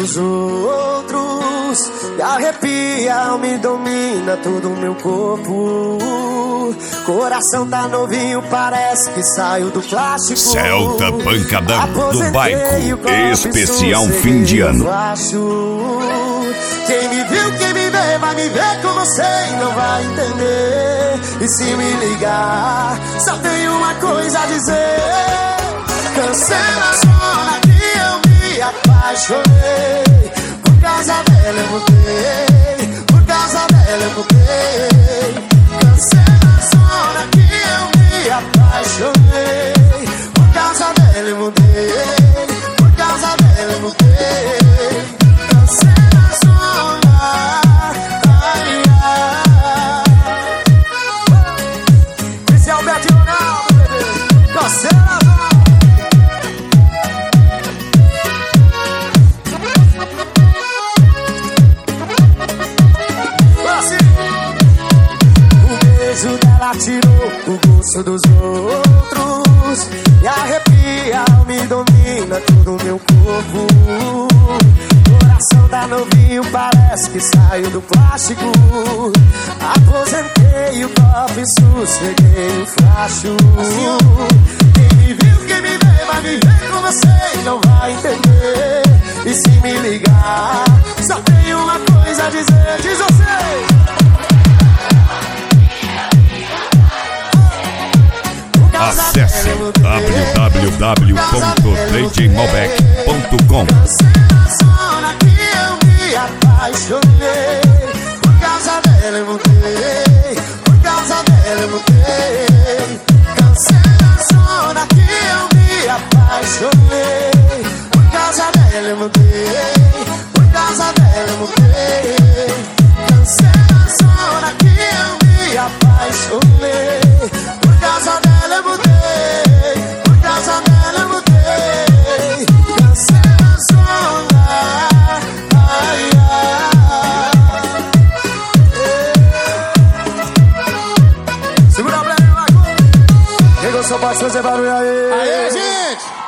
dos outros. Me arrepia, me domina todo o meu corpo. Coração tá novinho, parece que saiu do plástico. Celta Pancadão do Baico, especial fim de ano. Quem me viu, quem me vê, vai me ver com você e não vai entender. E se me ligar, só tenho uma coisa a dizer: cancela a zona que eu me apaixonei. Por causa dela eu mudei, por causa dela eu mudei. Cancela a zona que eu me apaixonei. Por causa dela eu mudei, por causa dela eu mudei. Cancela a zona, ai, ai. Esse é o Beto Ronaldo, bebê. Cancela a zona. Dela tirou o gosto dos outros. Me arrepia, me domina todo o meu corpo. Coração tá novinho, parece que saiu do plástico. Aposentei o copo e sosseguei o facho. Quem me viu, quem me vê, vai me ver com você e não vai entender. E se me ligar, só tenho uma coisa a dizer. Diz você. Acesse www.djmalbec.com. Cancela a zona que eu me apaixonei. Por causa dela eu mudei, por causa dela eu mudei. Cancela a zona que eu me apaixonei. Por causa dela eu mudei, por causa dela eu mudei. Cancela a zona que eu me apaixonei. Por causa dela eu mudei, por causa dela eu mudei. Cancela a zona, ai, ai. Segura a plena, Marco. Quem gostou pode fazer barulho aí. Aê, gente!